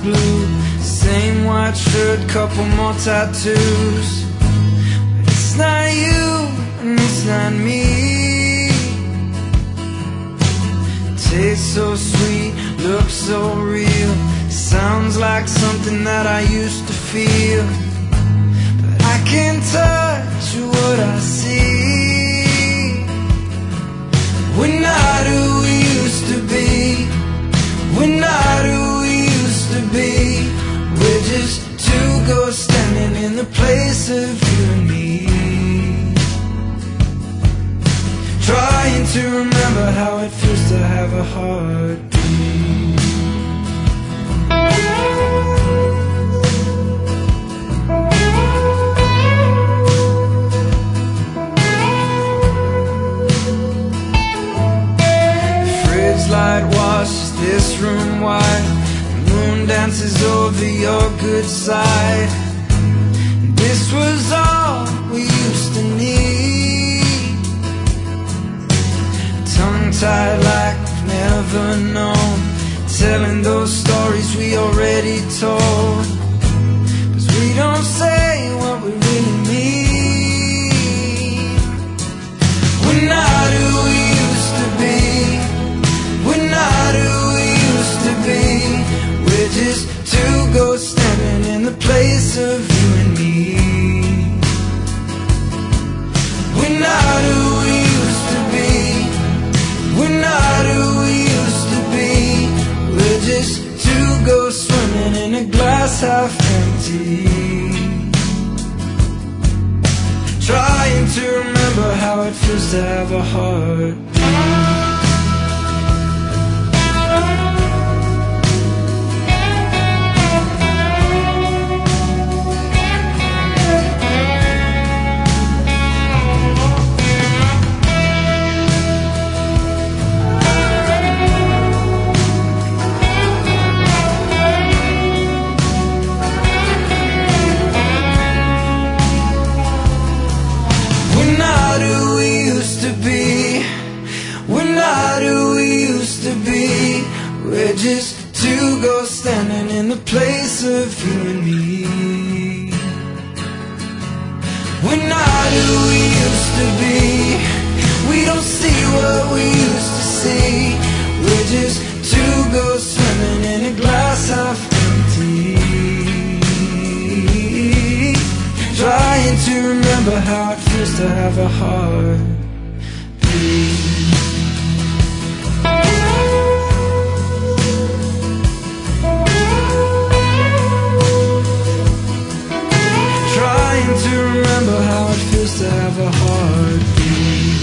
blue, same white shirt, couple more tattoos. But it's not you and it's not me. Tastes so sweet, looks so real, sounds like something that I used to feel. But I can't touch what I see. We're not who we used to be. We're not who we used to be. We're just two ghosts standing in the place of you and me, trying to remember how it feels to have a heartbeat. Light washes this room white, the moon dances over your good side. This was all we used to need, tongue-tied like we've never known, telling those stories we already told. 'Cause we don't say what we really mean. We're not who we used to be. We're not who we used to be. We're just two ghosts standing in the place of you and me. We're not who we used to be. We're not who we used to be. We're just two ghosts swimming in a glass half empty, trying to remember how it feels to have a heartbeat. We're just two ghosts standing in the place of you and me. We're not who we used to be. We don't see what we used to see. We're just two ghosts swimming in a glass half empty, trying to remember how it feels to have a heartbeat. To remember how it feels to have a heartbeat.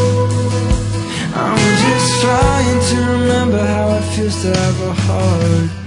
I'm just trying to remember how it feels to have a heartbeat.